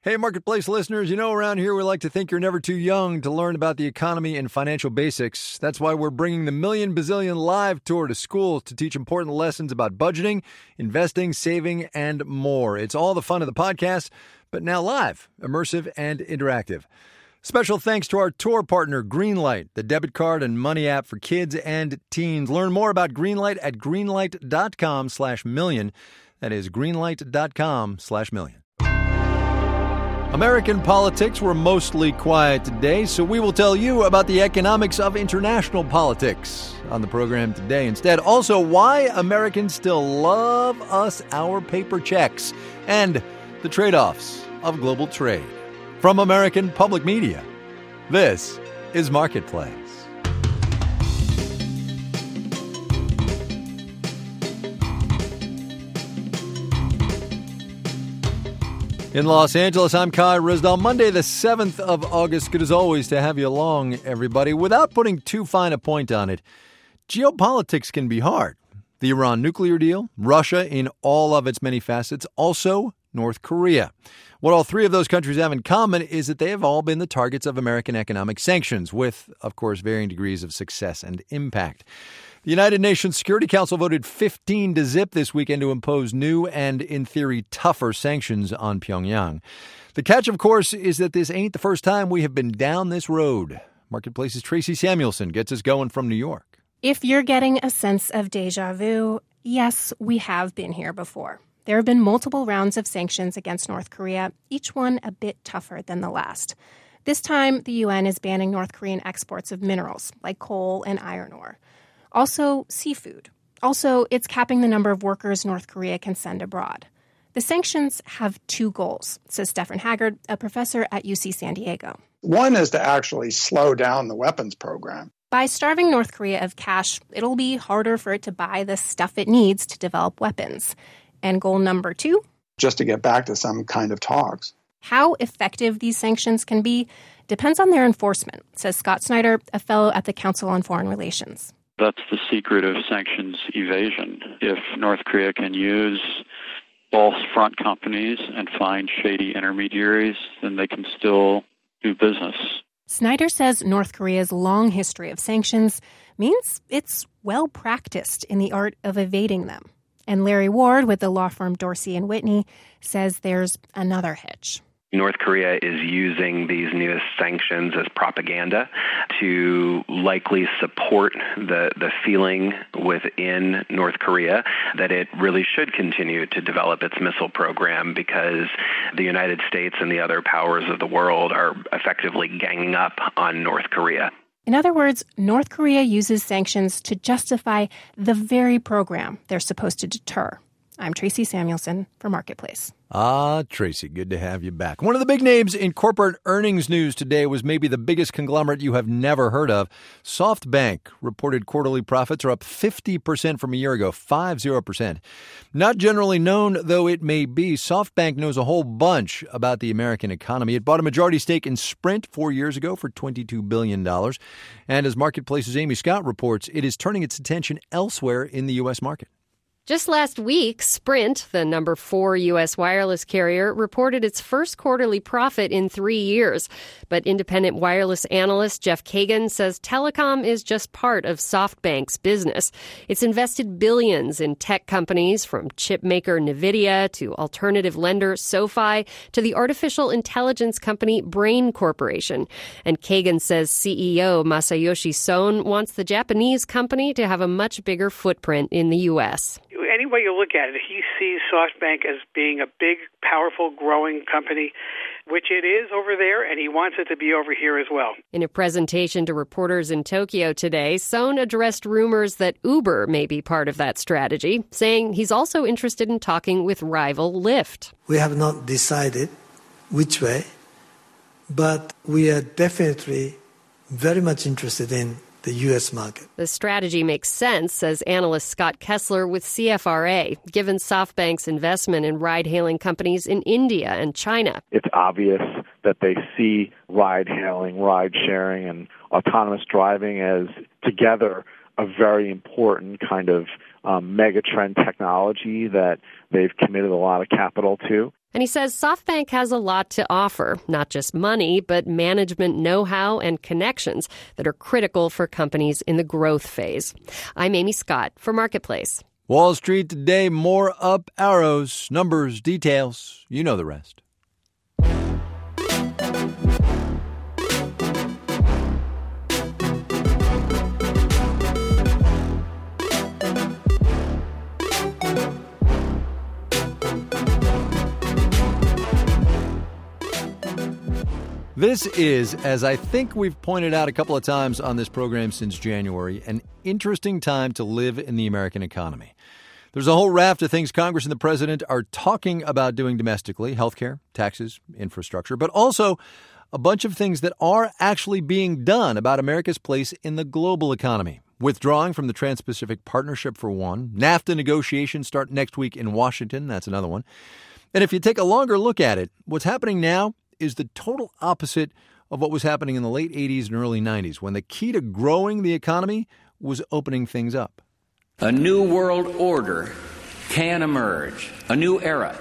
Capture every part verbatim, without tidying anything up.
Hey, Marketplace listeners, you know around here we like to think you're never too young to learn about the economy and financial basics. That's why we're bringing the Million Bazillion Live Tour to schools to teach important lessons about budgeting, investing, saving, and more. It's all the fun of the podcast, but now live, immersive, and interactive. Special thanks to our tour partner, Greenlight, the debit card and money app for kids and teens. Learn more about Greenlight at greenlight.com slash million. That is greenlight.com slash million. American politics were mostly quiet today, so we will tell you about the economics of international politics on the program today. Instead, also why Americans still love us our paper checks and the trade-offs of global trade. From American Public Media, this is Marketplace. In Los Angeles, I'm Kai Ryssdal. Monday, the seventh of August. Good as always to have you along, everybody. Without putting too fine a point on it, geopolitics can be hard. The Iran nuclear deal, Russia in all of its many facets, also North Korea. What all three of those countries have in common is that they have all been the targets of American economic sanctions, with, of course, varying degrees of success and impact. The United Nations Security Council voted fifteen to zip this weekend to impose new and, in theory, tougher sanctions on Pyongyang. The catch, of course, is that this ain't the first time we have been down this road. Marketplace's Tracy Samuelson gets us going from New York. If you're getting a sense of deja vu, yes, we have been here before. There have been multiple rounds of sanctions against North Korea, each one a bit tougher than the last. This time, the U N is banning North Korean exports of minerals like coal and iron ore. Also, seafood. Also, it's capping the number of workers North Korea can send abroad. The sanctions have two goals, says Stefan Haggard, a professor at U C San Diego. One is to actually slow down the weapons program. By starving North Korea of cash, it'll be harder for it to buy the stuff it needs to develop weapons. And goal number two? Just to get back to some kind of talks. How effective these sanctions can be depends on their enforcement, says Scott Snyder, a fellow at the Council on Foreign Relations. That's the secret of sanctions evasion. If North Korea can use false front companies and find shady intermediaries, then they can still do business. Snyder says North Korea's long history of sanctions means it's well practiced in the art of evading them. And Larry Ward with the law firm Dorsey and Whitney says there's another hitch. North Korea is using these newest sanctions as propaganda to likely support the, the feeling within North Korea that it really should continue to develop its missile program because the United States and the other powers of the world are effectively ganging up on North Korea. In other words, North Korea uses sanctions to justify the very program they're supposed to deter. I'm Tracy Samuelson for Marketplace. Ah, Tracy, good to have you back. One of the big names in corporate earnings news today was maybe the biggest conglomerate you have never heard of. SoftBank reported quarterly profits are up fifty percent from a year ago, fifty percent. Not generally known, though it may be, SoftBank knows a whole bunch about the American economy. It bought a majority stake in Sprint four years ago for twenty-two billion dollars. And as Marketplace's Amy Scott reports, it is turning its attention elsewhere in the U S market. Just last week, Sprint, the number four U S wireless carrier, reported its first quarterly profit in three years. But independent wireless analyst Jeff Kagan says telecom is just part of SoftBank's business. It's invested billions in tech companies, from chip maker NVIDIA to alternative lender SoFi to the artificial intelligence company Brain Corporation. And Kagan says C E O Masayoshi Son wants the Japanese company to have a much bigger footprint in the U S. Any way you look at it, he sees SoftBank as being a big, powerful, growing company, which it is over there, and he wants it to be over here as well. In a presentation to reporters in Tokyo today, Son addressed rumors that Uber may be part of that strategy, saying he's also interested in talking with rival Lyft. We have not decided which way, but we are definitely very much interested in the U S market. The strategy makes sense, says analyst Scott Kessler with C F R A, given SoftBank's investment in ride-hailing companies in India and China. It's obvious that they see ride-hailing, ride-sharing, and autonomous driving as together a very important kind of um, megatrend technology that they've committed a lot of capital to. And he says SoftBank has a lot to offer, not just money, but management know-how and connections that are critical for companies in the growth phase. I'm Amy Scott for Marketplace. Wall Street today, more up arrows, numbers, details. You know the rest. This is, as I think we've pointed out a couple of times on this program since January, an interesting time to live in the American economy. There's a whole raft of things Congress and the president are talking about doing domestically, healthcare, taxes, infrastructure, but also a bunch of things that are actually being done about America's place in the global economy. Withdrawing from the Trans-Pacific Partnership for one. NAFTA negotiations start next week in Washington. That's another one. And if you take a longer look at it, what's happening now is the total opposite of what was happening in the late eighties and early nineties, when the key to growing the economy was opening things up. A new world order can emerge, a new era,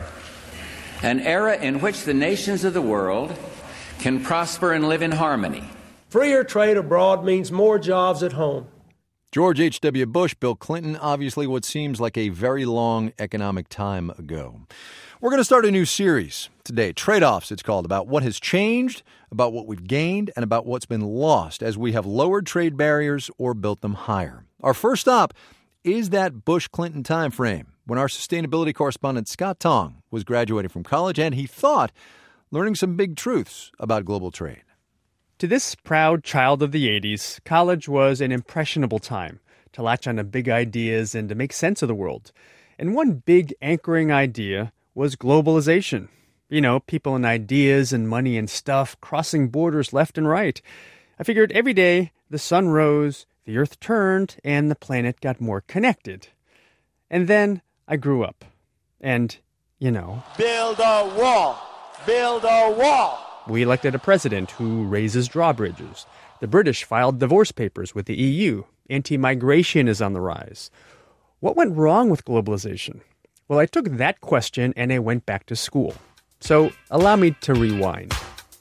an era in which the nations of the world can prosper and live in harmony. Freer trade abroad means more jobs at home. George H W. Bush, Bill Clinton, obviously what seems like a very long economic time ago. We're going to start a new series today, Trade-Offs it's called, about what has changed, about what we've gained, and about what's been lost as we have lowered trade barriers or built them higher. Our first stop is that Bush-Clinton time frame, when our sustainability correspondent Scott Tong was graduating from college and he thought learning some big truths about global trade. To this proud child of the eighties, college was an impressionable time to latch on to big ideas and to make sense of the world. And one big anchoring idea was globalization. You know, people and ideas and money and stuff crossing borders left and right. I figured every day the sun rose, the earth turned, and the planet got more connected. And then I grew up. And, you know... Build a wall! Build a wall! We elected a president who raises drawbridges. The British filed divorce papers with the E U. Anti-migration is on the rise. What went wrong with globalization? Well, I took that question and I went back to school. So allow me to rewind.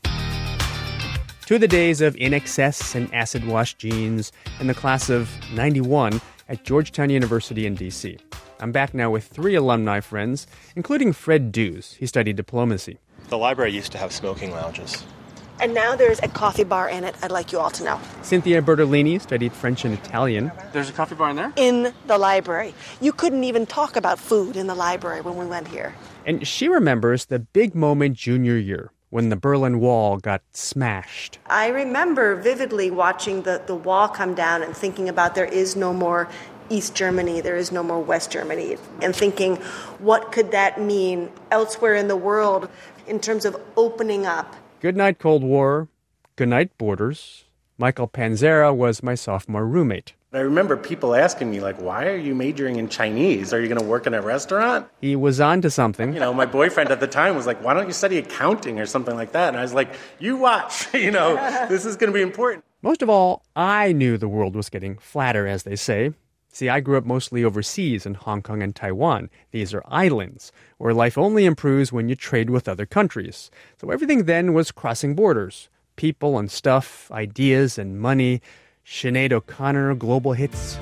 To the days of In Excess and acid wash jeans and the class of ninety-one at Georgetown University in D C. I'm back now with three alumni friends, including Fred Dews. He studied diplomacy. The library used to have smoking lounges. And now there's a coffee bar in it, I'd like you all to know. Cynthia Bertolini studied French and Italian. There's a coffee bar in there? In the library. You couldn't even talk about food in the library when we went here. And she remembers the big moment junior year, when the Berlin Wall got smashed. I remember vividly watching the, the wall come down and thinking about there is no more East Germany, there is no more West Germany, and thinking, what could that mean elsewhere in the world in terms of opening up? Good night, Cold War. Good night, borders. Michael Panzera was my sophomore roommate. I remember people asking me, like, why are you majoring in Chinese? Are you going to work in a restaurant? He was on to something. You know, my boyfriend at the time was like, why don't you study accounting or something like that? And I was like, you watch, you know, this is going to be important. Most of all, I knew the world was getting flatter, as they say. See, I grew up mostly overseas in Hong Kong and Taiwan. These are islands, where life only improves when you trade with other countries. So everything then was crossing borders. People and stuff, ideas and money. Sinead O'Connor, global hits.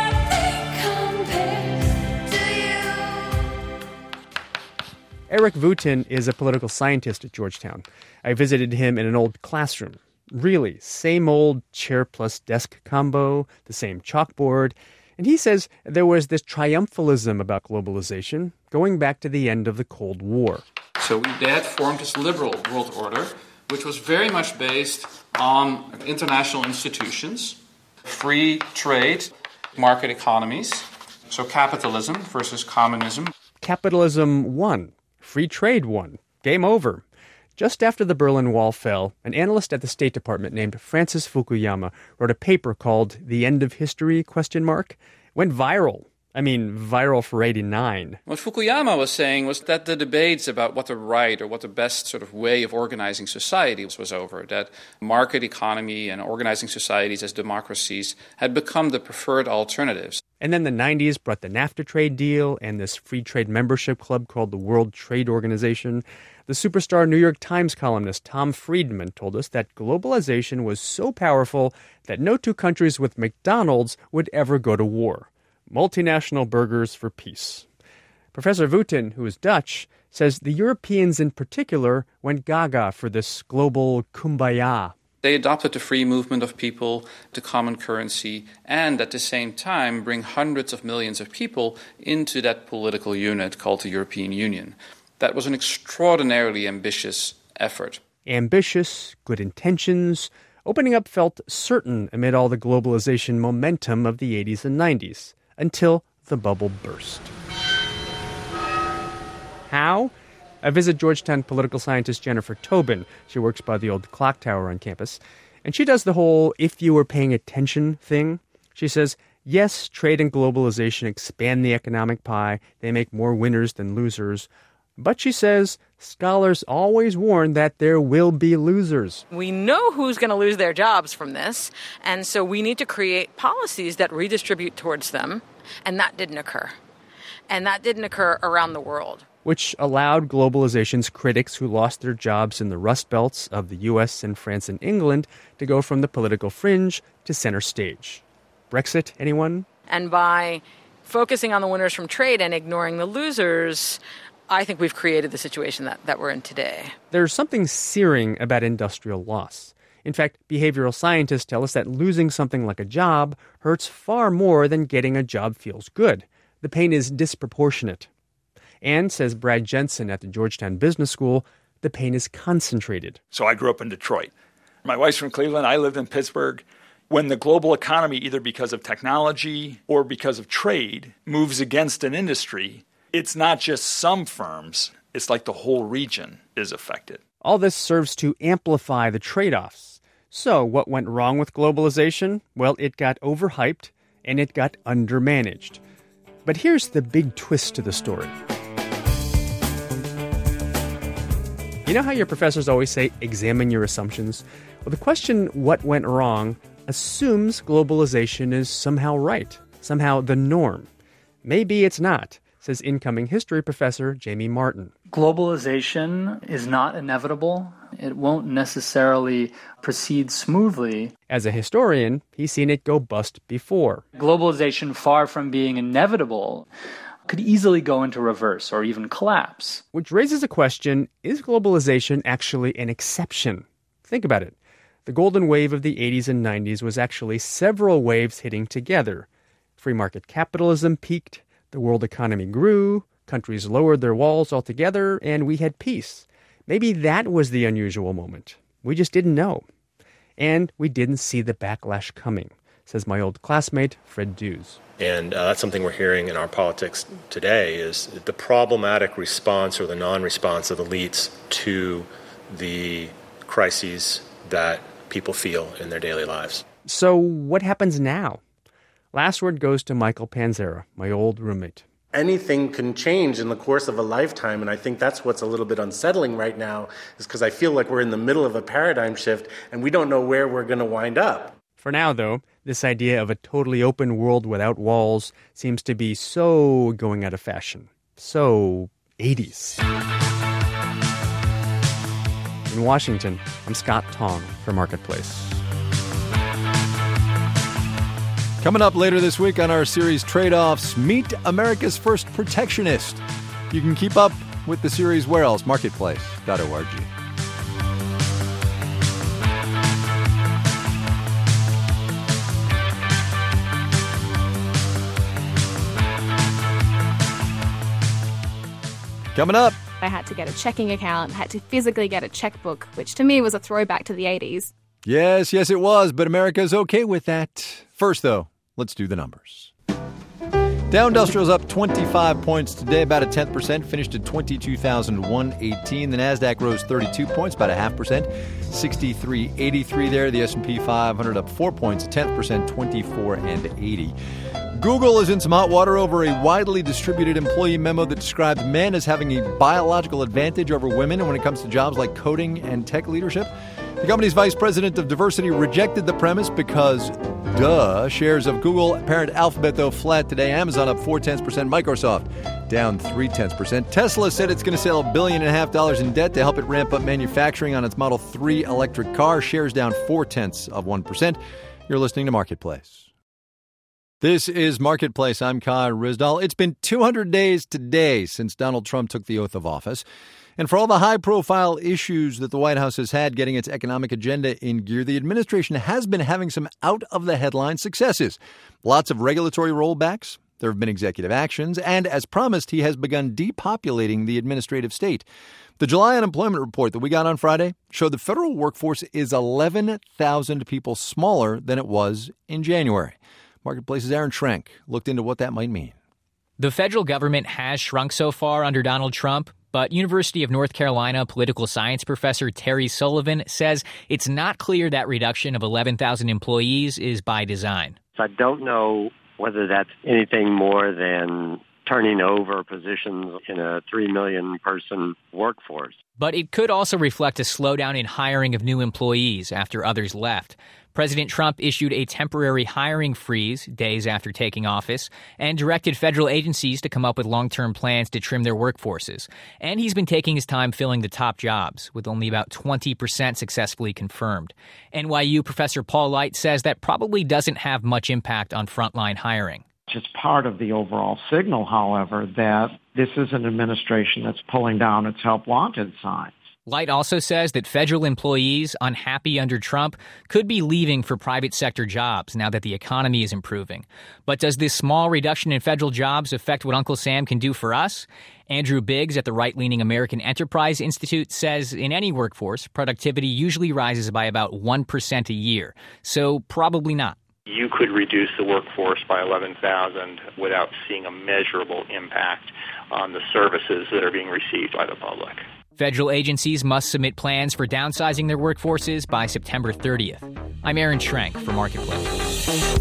Eric Wooten is a political scientist at Georgetown. I visited him in an old classroom. Really, same old chair plus desk combo, the same chalkboard. And he says there was this triumphalism about globalization going back to the end of the Cold War. So Dad formed this liberal world order, which was very much based on international institutions, free trade, market economies, so capitalism versus communism. Capitalism won. Free trade won. Game over. Just after the Berlin Wall fell, an analyst at the State Department named Francis Fukuyama wrote a paper called The End of History, question mark. It went viral. I mean, viral for eighty-nine. What Fukuyama was saying was that the debates about what the right or what the best sort of way of organizing society was, was over, that market economy and organizing societies as democracies had become the preferred alternatives. And then the nineties brought the NAFTA trade deal and this free trade membership club called the World Trade Organization. The superstar New York Times columnist Tom Friedman told us that globalization was so powerful that no two countries with McDonald's would ever go to war. Multinational burgers for peace. Professor Wooten, who is Dutch, says the Europeans in particular went gaga for this global kumbaya. They adopted the free movement of people, the common currency, and at the same time bring hundreds of millions of people into that political unit called the European Union. That was an extraordinarily ambitious effort. Ambitious, good intentions. Opening up felt certain amid all the globalization momentum of the eighties and nineties, until the bubble burst. How? I visit Georgetown political scientist Jennifer Tobin. She works by the old clock tower on campus. And she does the whole if you were paying attention thing. She says, yes, trade and globalization expand the economic pie. They make more winners than losers. But she says, scholars always warn that there will be losers. We know who's going to lose their jobs from this, and so we need to create policies that redistribute towards them, and that didn't occur. And that didn't occur around the world. Which allowed globalization's critics who lost their jobs in the rust belts of the U S and France and England to go from the political fringe to center stage. Brexit, anyone? And by focusing on the winners from trade and ignoring the losers, I think we've created the situation that, that we're in today. There's something searing about industrial loss. In fact, behavioral scientists tell us that losing something like a job hurts far more than getting a job feels good. The pain is disproportionate. And, says Brad Jensen at the Georgetown Business School, the pain is concentrated. So I grew up in Detroit. My wife's from Cleveland. I lived in Pittsburgh. When the global economy, either because of technology or because of trade, moves against an industry, it's not just some firms. It's like the whole region is affected. All this serves to amplify the trade-offs. So what went wrong with globalization? Well, it got overhyped and it got undermanaged. But here's the big twist to the story. You know how your professors always say, examine your assumptions? Well, the question, what went wrong, assumes globalization is somehow right, somehow the norm. Maybe it's not, says incoming history professor Jamie Martin. Globalization is not inevitable. It won't necessarily proceed smoothly. As a historian, he's seen it go bust before. Globalization, far from being inevitable, could easily go into reverse or even collapse. Which raises a question, is globalization actually an exception? Think about it. The golden wave of the eighties and nineties was actually several waves hitting together. Free market capitalism peaked, the world economy grew, countries lowered their walls altogether, and we had peace. Maybe that was the unusual moment. We just didn't know. And we didn't see the backlash coming, says my old classmate, Fred Dews. And uh, that's something we're hearing in our politics today, is the problematic response or the non-response of elites to the crises that people feel in their daily lives. So what happens now? Last word goes to Michael Panzera, my old roommate. Anything can change in the course of a lifetime, and I think that's what's a little bit unsettling right now, is because I feel like we're in the middle of a paradigm shift, and we don't know where we're going to wind up. For now, though, this idea of a totally open world without walls seems to be so going out of fashion. So eighties. In Washington, I'm Scott Tong for Marketplace. Coming up later this week on our series Trade-Offs, meet America's first protectionist. You can keep up with the series where else? marketplace dot org. Coming up. I had to get a checking account, had to physically get a checkbook, which to me was a throwback to the eighties. Yes, yes, it was, but America's okay with that. First, though, let's do the numbers. Dow Industrial's up twenty-five points today, about a tenth percent, finished at twenty-two thousand one hundred eighteen. The Nasdaq rose thirty-two points, about a half percent, sixty-three eighty-three there. The S and P five hundred up four points, a tenth percent, twenty-four and eighty. Google is in some hot water over a widely distributed employee memo that described men as having a biological advantage over women when it comes to jobs like coding and tech leadership. The company's vice president of diversity rejected the premise because, duh, shares of Google parent Alphabet, though, flat today. Amazon up four-tenths percent. Microsoft down three-tenths percent. Tesla said it's going to sell a billion and a half dollars in debt to help it ramp up manufacturing on its Model three electric car. Shares down four-tenths of one percent. You're listening to Marketplace. This is Marketplace. I'm Kai Ryssdal. It's been two hundred days today since Donald Trump took the oath of office. And for all the high-profile issues that the White House has had getting its economic agenda in gear, the administration has been having some out-of-the-headline successes. Lots of regulatory rollbacks. There have been executive actions. And as promised, he has begun depopulating the administrative state. The July unemployment report that we got on Friday showed the federal workforce is eleven thousand people smaller than it was in January. Marketplace's Aaron Schrenk looked into what that might mean. The federal government has shrunk so far under Donald Trump, but University of North Carolina political science professor Terry Sullivan says it's not clear that reduction of eleven thousand employees is by design. I don't know whether that's anything more than turning over positions in a three million person workforce. But it could also reflect a slowdown in hiring of new employees after others left. President Trump issued a temporary hiring freeze days after taking office and directed federal agencies to come up with long-term plans to trim their workforces. And he's been taking his time filling the top jobs, with only about twenty percent successfully confirmed. N Y U professor Paul Light says that probably doesn't have much impact on frontline hiring. It's part of the overall signal, however, that this is an administration that's pulling down its help wanted signs. Light also says that federal employees unhappy under Trump could be leaving for private sector jobs now that the economy is improving. But does this small reduction in federal jobs affect what Uncle Sam can do for us? Andrew Biggs at the right-leaning American Enterprise Institute says in any workforce, productivity usually rises by about one percent a year. So probably not. You could reduce the workforce by eleven thousand without seeing a measurable impact on the services that are being received by the public. Federal agencies must submit plans for downsizing their workforces by September thirtieth. I'm Aaron Schrenk for Marketplace.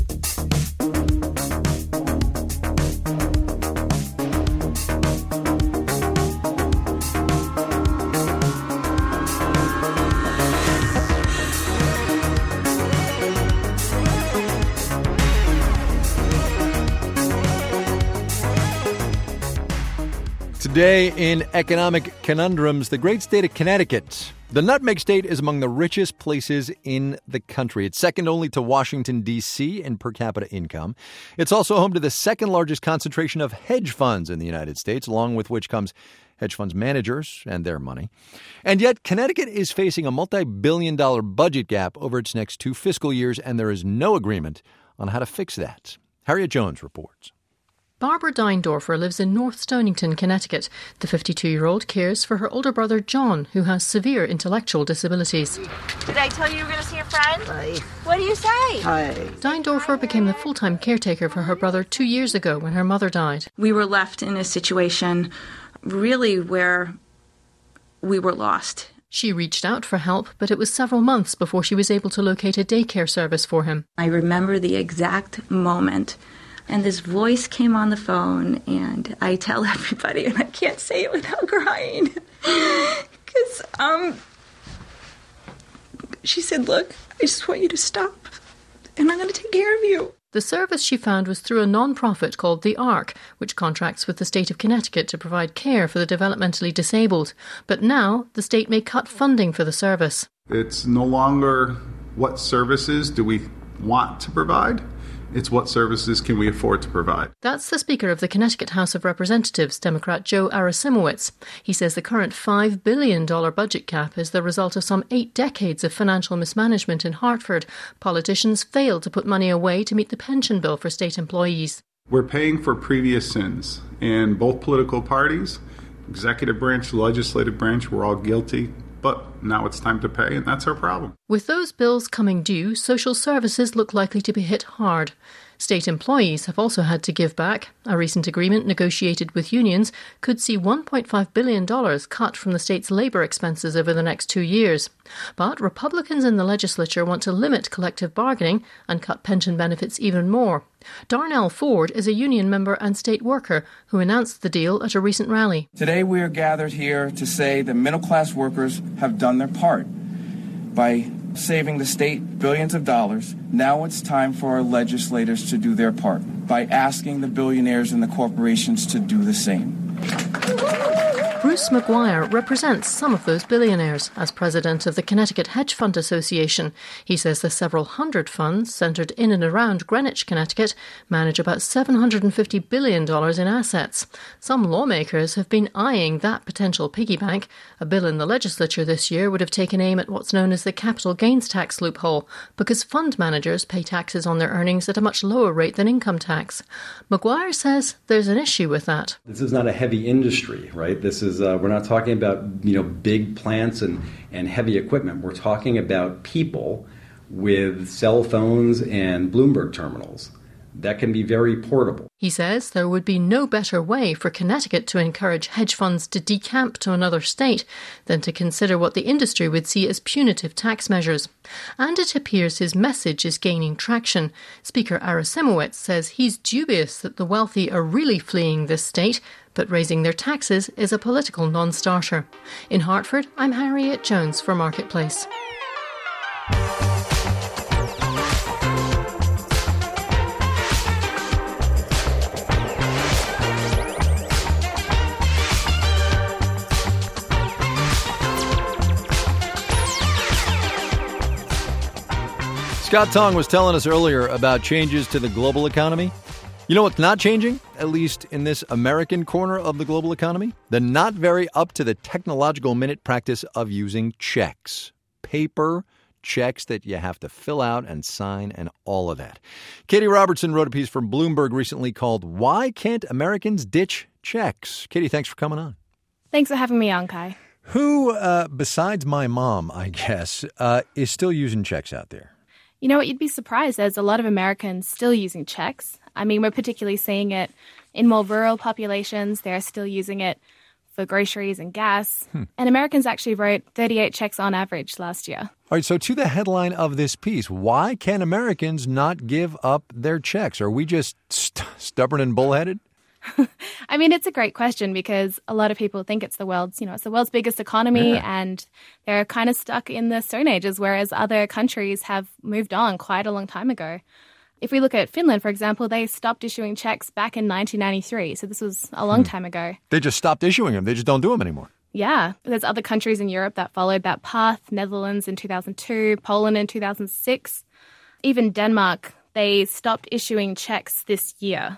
Today in Economic Conundrums, the great state of Connecticut. The Nutmeg State is among the richest places in the country. It's second only to Washington, D C in per capita income. It's also home to the second largest concentration of hedge funds in the United States, along with which comes hedge funds managers and their money. And yet, Connecticut is facing a multi-billion dollar budget gap over its next two fiscal years, and there is no agreement on how to fix that. Harriet Jones reports. Barbara Deindorfer lives in North Stonington, Connecticut. The fifty-two-year-old cares for her older brother John, who has severe intellectual disabilities. Did I tell you you were going to see a friend? Hi. What do you say? Hi. Deindorfer became the full-time caretaker for her brother two years ago when her mother died. We were left in a situation really where we were lost. She reached out for help, but it was several months before she was able to locate a daycare service for him. I remember the exact moment. And this voice came on the phone, and I tell everybody, and I can't say it without crying, because um, she said, look, I just want you to stop, and I'm going to take care of you. The service she found was through a non-profit called The Ark, which contracts with the state of Connecticut to provide care for the developmentally disabled. But now the state may cut funding for the service. It's no longer what services do we want to provide. It's what services can we afford to provide. That's the Speaker of the Connecticut House of Representatives, Democrat Joe Arasimowicz. He says the current five billion dollars budget cap is the result of some eight decades of financial mismanagement in Hartford. Politicians failed to put money away to meet the pension bill for state employees. We're paying for previous sins, and both political parties, executive branch, legislative branch, we're all guilty. But now it's time to pay, and that's our problem. With those bills coming due, social services look likely to be hit hard. State employees have also had to give back. A recent agreement negotiated with unions could see one point five billion dollars cut from the state's labour expenses over the next two years. But Republicans in the legislature want to limit collective bargaining and cut pension benefits even more. Darnell Ford is a union member and state worker who announced the deal at a recent rally. Today we are gathered here to say that middle-class workers have done their part by saving the state billions of dollars. Now it's time for our legislators to do their part by asking the billionaires and the corporations to do the same. Bruce McGuire represents some of those billionaires as president of the Connecticut Hedge Fund Association. He says the several hundred funds centred in and around Greenwich, Connecticut, manage about seven hundred fifty billion dollars in assets. Some lawmakers have been eyeing that potential piggy bank. A bill in the legislature this year would have taken aim at what's known as the capital gains tax loophole, because fund managers pay taxes on their earnings at a much lower rate than income tax. McGuire says there's an issue with that. This is not a heavy industry, right? This is Uh, we're not talking about, you know, big plants and, and heavy equipment. We're talking about people with cell phones and Bloomberg terminals that can be very portable. He says there would be no better way for Connecticut to encourage hedge funds to decamp to another state than to consider what the industry would see as punitive tax measures. And it appears his message is gaining traction. Speaker Arasimowicz says he's dubious that the wealthy are really fleeing this state, but raising their taxes is a political non-starter. In Hartford, I'm Harriet Jones for Marketplace. Scott Tong was telling us earlier about changes to the global economy. You know what's not changing, at least in this American corner of the global economy? The not very up to the technological minute practice of using checks. Paper checks that you have to fill out and sign and all of that. Katie Robertson wrote a piece from Bloomberg recently called Why Can't Americans Ditch Checks? Katie, thanks for coming on. Thanks for having me on, Kai. Who, uh, besides my mom, I guess, uh, is still using checks out there? You know what, you'd be surprised. There's a lot of Americans still using checks. I mean, we're particularly seeing it in more rural populations. They're still using it for groceries and gas. Hmm. And Americans actually wrote thirty-eight checks on average last year. All right, so to the headline of this piece, why can Americans not give up their checks? Are we just st- stubborn and bullheaded? I mean, it's a great question because a lot of people think it's the world's, you know, it's the world's biggest economy yeah. and they're kind of stuck in the Stone Ages, whereas other countries have moved on quite a long time ago. If we look at Finland, for example, they stopped issuing checks back in nineteen ninety-three. So this was a long hmm. time ago. They just stopped issuing them. They just don't do them anymore. Yeah. There's other countries in Europe that followed that path. Netherlands in two thousand two, Poland in two thousand six. Even Denmark, they stopped issuing checks this year.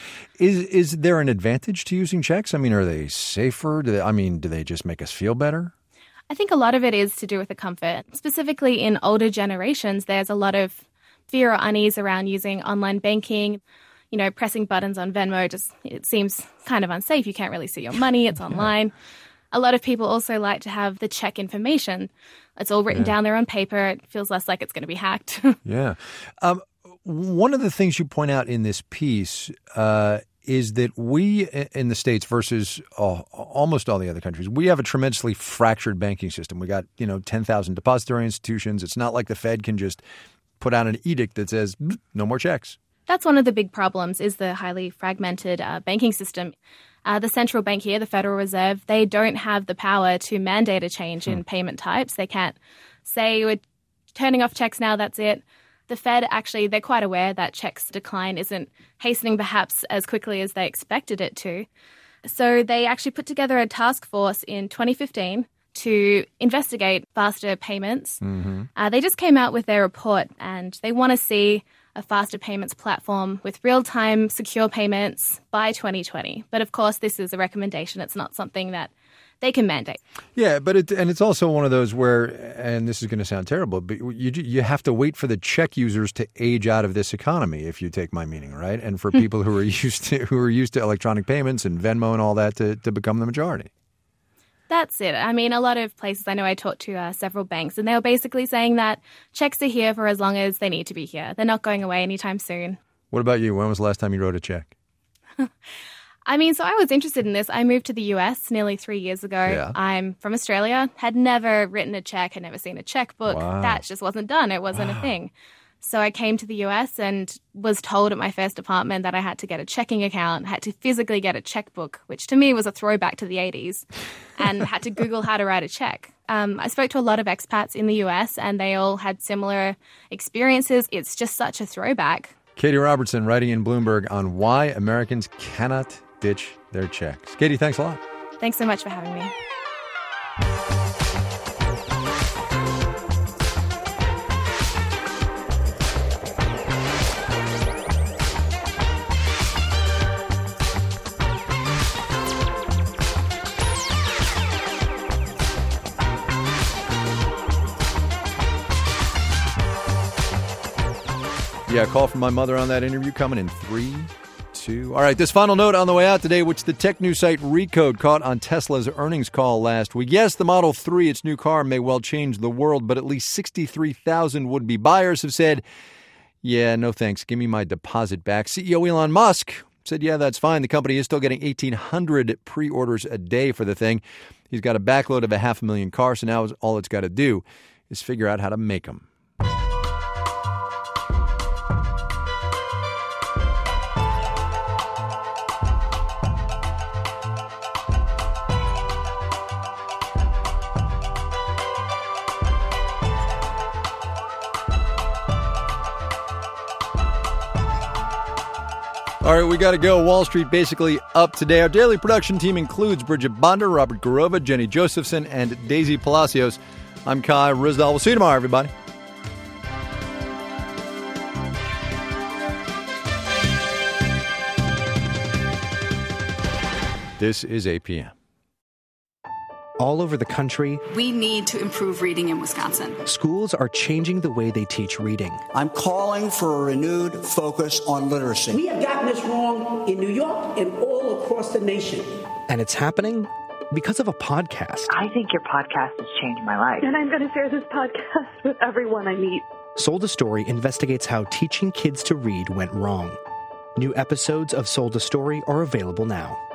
Is is there an advantage to using checks? I mean, are they safer? Do they, I mean, do they just make us feel better? I think a lot of it is to do with the comfort. Specifically in older generations, there's a lot of fear or unease around using online banking. You know, pressing buttons on Venmo, just it seems kind of unsafe. You can't really see your money. It's online. A lot of people also like to have the check information. It's all written yeah. down there on paper. It feels less like it's going to be hacked. yeah. Um, One of the things you point out in this piece uh, is that we in the States versus uh, almost all the other countries, we have a tremendously fractured banking system. We got, you know, ten thousand depository institutions. It's not like the Fed can just put out an edict that says no more checks. That's one of the big problems is the highly fragmented uh, banking system. Uh, the central bank here, the Federal Reserve, they don't have the power to mandate a change hmm. in payment types. They can't say we're turning off checks now, that's it. The Fed, actually, they're quite aware that checks decline isn't hastening perhaps as quickly as they expected it to. So they actually put together a task force in twenty fifteen to investigate faster payments. Mm-hmm. Uh, they just came out with their report and they want to see a faster payments platform with real-time secure payments by twenty twenty. But of course, this is a recommendation. It's not something that they can mandate. Yeah, but it, and it's also one of those where, and this is going to sound terrible, but you you have to wait for the check users to age out of this economy, if you take my meaning, right? And for people who are used to who are used to electronic payments and Venmo and all that to, to become the majority. That's it. I mean, a lot of places, I know I talked to uh, several banks, and they were basically saying that checks are here for as long as they need to be here. They're not going away anytime soon. What about you? When was the last time you wrote a check? I mean, so I was interested in this. I moved to the U S nearly three years ago. Yeah. I'm from Australia, had never written a check, had never seen a checkbook. Wow. That just wasn't done. It wasn't Wow. a thing. So I came to the U S and was told at my first apartment that I had to get a checking account, had to physically get a checkbook, which to me was a throwback to the eighties, and had to Google how to write a check. Um, I spoke to a lot of expats in the U S, and they all had similar experiences. It's just such a throwback. Katie Robertson writing in Bloomberg on why Americans cannot ditch their checks. Katie, thanks a lot. Thanks so much for having me. Yeah, a call from my mother on that interview coming in three, two. All right, this final note on the way out today, which the tech news site Recode caught on Tesla's earnings call last week. Yes, the Model three, its new car, may well change the world, but at least sixty-three thousand would-be buyers have said, yeah, no thanks, give me my deposit back. C E O Elon Musk said, yeah, that's fine. The company is still getting eighteen hundred pre-orders a day for the thing. He's got a backload of a half a million cars, so now all it's got to do is figure out how to make them. All right, we got to go. Wall Street basically up today. Our daily production team includes Bridget Bonder, Robert Garova, Jenny Josephson, and Daisy Palacios. I'm Kai Ryssdal. We'll see you tomorrow, everybody. This is eight p.m. All over the country, we need to improve reading in Wisconsin. Schools are changing the way they teach reading. I'm calling for a renewed focus on literacy. We have gotten this wrong in New York and all across the nation. And it's happening because of a podcast. I think your podcast has changed my life. And I'm going to share this podcast with everyone I meet. Sold a Story investigates how teaching kids to read went wrong. New episodes of Sold a Story are available now.